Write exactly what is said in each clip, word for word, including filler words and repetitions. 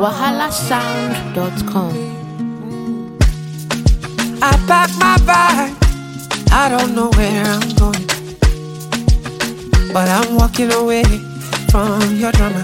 wahala sound dot com. I pack my bag, I don't know where I'm going, but I'm walking away from your drama.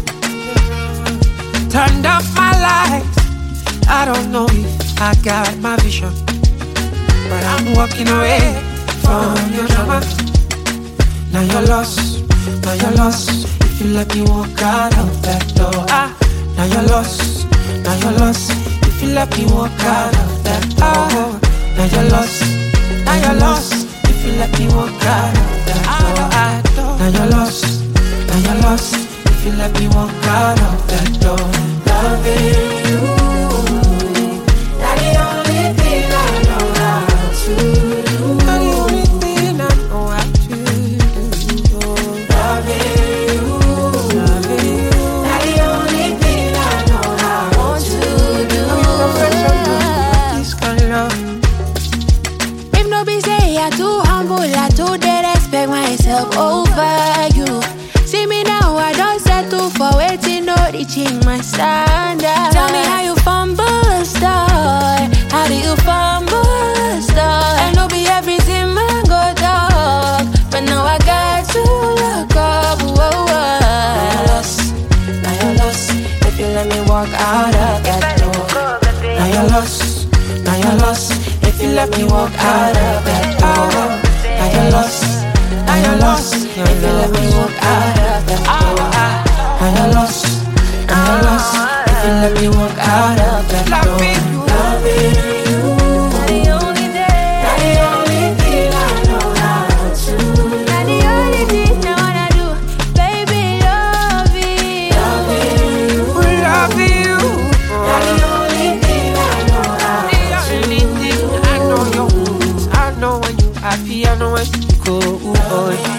Turned up my lights, I don't know if I got my vision, but I'm walking away from your drama. Now you're lost, now you're lost. If you let me walk out of that door, ah. Now you're lost, now you're lost. If you let me walk out of that door, now you're lost, now you're lost. If you let me walk out of that door, ah. Now you're lost, now you're lost. If you let me walk out of that door, loving you, that's the only thing I know how to do. That's the only thing I know how to do. Loving you, loving you, that's the only thing I know how to do. This kind of love. If no be say I too humble, I too dead respect myself over you. See me now, I don't settle for waiting, no reaching my standard. Tell me how you fumble a star. How do you fumble a star? And no be everything man go dog, but now I got to look up. Whoa, whoa. Now you're lost, now you're lost. If you let me walk out of that door. Now you're lost, now you're lost. If you let me walk out of that door. Now you're lost, now you're lost. If you let me walk out of that door. Now you're lost, now you're lost. If you let me walk out of that door. Loving you, the only thing, the only thing I know how to do. Now the only thing I wanna do, baby, love you. Loving you, loving you, the only thing I know how to do. The only thing I know your wounds. I know when you happy, I know when you go. Boy.